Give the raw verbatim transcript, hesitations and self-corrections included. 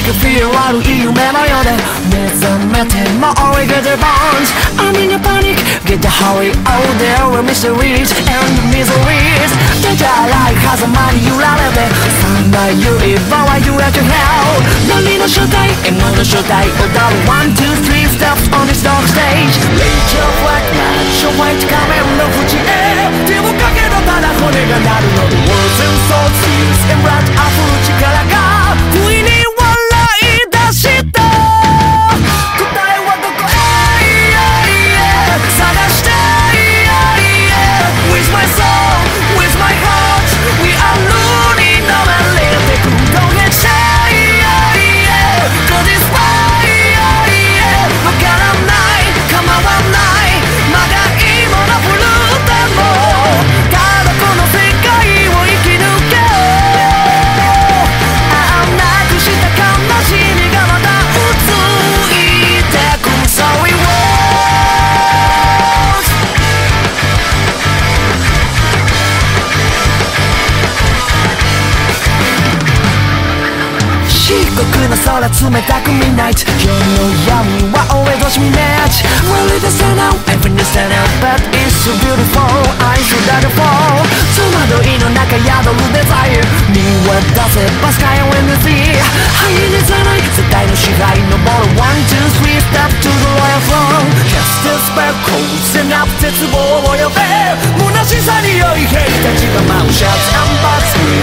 can feel 悪い夢のようで目覚めても we get the bones I'm in a panic get the hurry oh there were mysteries and miseries 出たらい風間に揺られて三大言葉は揺れて hell 何の正体 M の正体踊る one two three steps on this dark stage Reach your flag match your white 仮面の縁へ手をかけろただ骨が鳴るの Words and thoughts feels and blood 溢る力が不意に笑い出した答えはどこへ探して With my soul, with my heart We are learning now and living Don't get shy Cause it's fine わからない構わないまだ今のフルでもただこの世界を生き抜けああなくした悲しみがまたうついてく Sorry words 漆黒の空冷たく Midnight 夜の闇は俺としみ Match Really the sun out Everything is stand out But it's so beautiful I should die to fall 戸惑いの中宿るデザイン見渡せば Sky and wind the sea 灰にさない絶対の支配登る One two three step to the royal throne Cast the spell Closing up 絶望を呼べ虚しさに酔い兵たちが舞う Shouts and bats